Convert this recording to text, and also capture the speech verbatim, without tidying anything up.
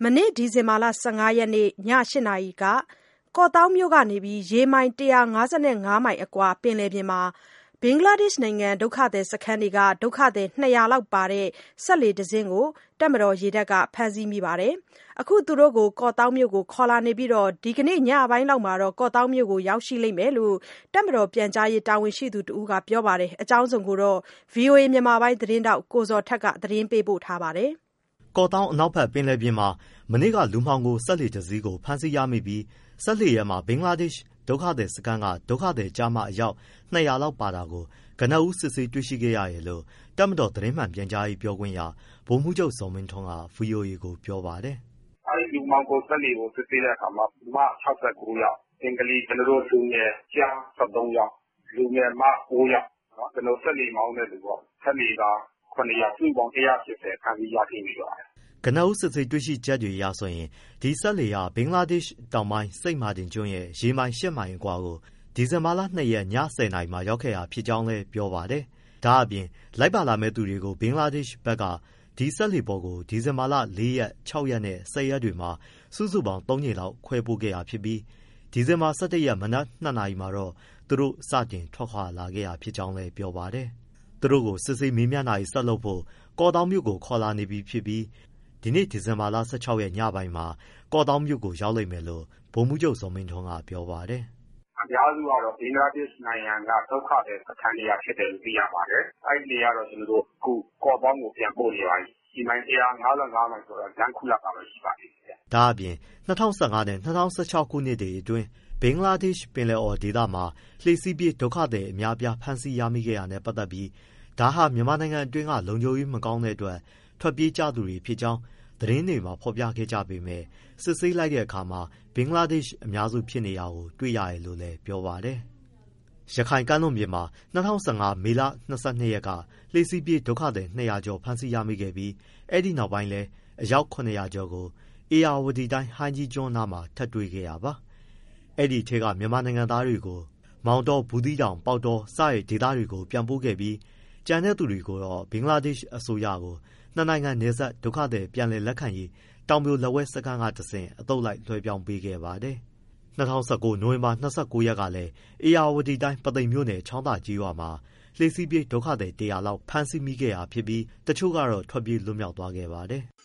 မနေ့ဒီဇင်ဘာလဆယ့်ငါးရက်နေ့ည၈နာရီကကော့သောင်းမြို့ကနေရေမိုင်၁၅၅မိုင်အကွာပင်လယ်ပြင်မှာဘင်္ဂလားဒေ့ရှ်နိုင်ငံဒုက္ခသည်စခန်းတွေကဒုက္ခသည်နှစ်ရာလောက်ပါတဲ့စက်လှေတစ်စင်းကိုတပ်မတော်ရေတပ်ကဖမ်းဆီးမိပါတယ်။အခုသူတို့ကိုကော့သောင်းမြို့ကိုခေါ်လာနေပြီးဒီကနေ့ညပိုင်းလောက်မှာကော့သောင်းမြို့ကိုရောက်ရှိလိမ့်မယ်လို့တပ်မတော်ပြန်ကြားရေးတာဝန်ရှိသူတဦးကပြောပါတယ်။အကြောင်းစုံကိုတော့ ဗွီအိုအေမြန်မာပိုင်းသတင်းထောက်ကိုဇော်ထက်ကသတင်းပေးပို့ထားပါတယ်။ကော့သောင်းအနောက်ဘက်ပင်လယ်ပြင်မှာမနေ့ကလူမှောင်ခိုစက်လှေတစ်စီးကိုဖမ်းဆီးရမိပြီးစက်လှေထဲမှာဘင်္ဂလားဒေ့ရှ်ဒုက္ခသည်စခန်းကဒုက္ခသည်ကျားမအယောက်နှစ်ရာလောက်ပါတာကိုကနဦးစစ်ဆေးတွေ့ရှိခဲ့ရတယ်လို့တပ်မတော်သတင်းမှန်ပြန်ကြားရေးပြောခွင့်ရဗိုလ်မှူးချုပ်ဇော်မင်းထွန်းက ဗွီအိုအေကိုပြောပါတယ်။အဲဒီလူမှောင်ခိုစက်လှေကိုစစ်ဆေးတဲ့အခါမှာလူမ၆၉ယောက်အင်္ဂလိပ်ကျွန်တော်တို့လူငယ်ကျား၁၃ယောက်လူငယ်မ၉ယောက်နော်ကျွန်တော်စက်လှေမောင်းတဲ့လူပေါ့စက်လှေကခုနှစ်ယောက်စုပေါင်း၁၈၀ဖမ်းဆီးရရှိနေပါတယ်ကနဦးစစ်ဆေးတွေ့ရှိချက်တွေအရဆိုရင်ဒီစက်လှေဟာဘင်္ဂလားဒေ့ရှ်တောင်ပိုင်းစိန့်မာတင်ကျွန်းရဲ့ရေမိုင်၈မိုင်အကွာကိုဒီဇင်ဘာလ၂ရက်ည၁၀နာရီမှာရောက်ခဲ့တာဖြစ်ကြောင်းလည်းပြောပါတယ်။ဒါအပြင်လိုက်ပါလာမဲ့သူတွေကိုဘင်္ဂလားဒေ့ရှ်ဘက်ကဒီစက်လှေပေါ်ကိုဒီဇင်ဘာလ၄ရက်၆ရက်နဲ့၁၀ရက်တွေမှာစုစုပေါင်း၃ကြိမ်လောက်ခွဲပို့ခဲ့တာဖြစ်ပြီးဒီဇင်ဘာ၁၁ရက်မနက်၂နာရီမှာတော့သူတို့စတင်ထွက်ခွာလာခဲ့တာဖြစ်ကြောင်းလည်းပြောပါတယ်။သူတို့ကိုစစ်ဆေးမေးမြန်းတာတွေဆက်လုပ်ဖို့ကော့သောင်းမြို့ကိုခေါ်လာနေပြီဖြစ်ပြီးဒီနေ့ဒီဇင်ဘာလ၁၆ရက်ညပိုင်းမှာကော့သောင်းမြို့ကိုရောက်လိမ့်မယ်လို့ဗိုလ်မှူးချုပ်ဇော်မင်းထွန်းကပြောပါတယ်။အများစုကတော့ဘင်္ဂလားဒေ့ရှ်နိုင်ငံကဒုက္ခသည်စခန်းတွေကဖြစ်တယ်လို့သိရပါတယ်။အဲဒီနေရာတော့ကျွန်တော်တို့အခုကော့သောင်းကိုပြန်ပို့နေပါပြီ။ဒီမိုင်၁၅၅မိုင်ဆိုတော့လမ်းခုလပ်ပါပဲရှိပါသေးတယ်။ဒါအပြင်၂၀၁၅နဲ့၂၀၁၆ခုနှစ်တွေအတွင်းဘင်္ဂလားဒေ့ရှ်ပင်လယ်အော်ဒေသမှာလှေစီးပြေးဒုက္ခသည်အများပြားဖမ်းဆီးရမိခဲ့တာနဲ့ပတ်သက်ပြီးဒါဟာမြန်မာနိုင်ငံအတွင်းကလုံခြုံရေးမကောင်းတဲ့အတွက်ထွက်ပြေးကြသူတွေဖြစ်ကြောင်းသတင်းတွေမှာဖော်ပြခဲ့ကြပေမဲ့စစ်ဆေးလိုက်တဲ့အခါမှာဘင်္ဂလားဒေ့ရှ်အများစုဖြစ်နေတာကိုတွေ့ရတယ်လို့လည်းပြောပါတယ်။ရခိုင်ကမ်းလွန်ပြင်မှာ၂၀၁၅မေလ၂၂ရက်ကလှေစီးပြေးဒုက္ခသည်နှစ်ရာကျော်ဖမ်းဆီးရမိခဲ့ပြီးအဲ့ဒီနောက်ပိုင်းလည်းအယောက်ခုနှစ်ရာကျော်ကိုဧရာဝတီတိုင်းဟိုင်းကြီးကျွန်းနားမှာထပ်တွေ့ခဲ့တာပါ။အဲ့ဒီထဲကမြန်မာနိုင်ငံသားတွေကိုမောင်တော၊ဘူးသီးတောင်၊ပေါက်တောစတဲ့ဒေသတွေကိုပြန်ပို့ခဲ့ပြီးကျန်တဲ့သူတွေကိုတော့ဘင်္ဂလားဒေ့ရှ်အစိုးရကိုနှစ်နိုင်ငံနယ်စပ်ဒုက္ခသည်ပြန်လည်လက်ခံရေးတောင်ပြိုလက်ဝဲစခန်းကတဆင့်အသုတ်လိုက်လွှဲပြောင်းပေးခဲ့ပါတယ်။၂၀၁၉နိုဝင်ဘာ၂၉ရက်ကလည်းဧရာဝတီတိုင်းပုသိမ်မြို့နယ်ချောင်းသာကျေးရွာမှာလှေစီးပြေးဒုက္ခသည်တရာလောက်ဖမ်းဆီးမိခဲ့တာဖြစ်ပြီးတချို့ကတော့ထွက်ပြေးလွတ်မြောက်သွားခဲ့ပါတယ်။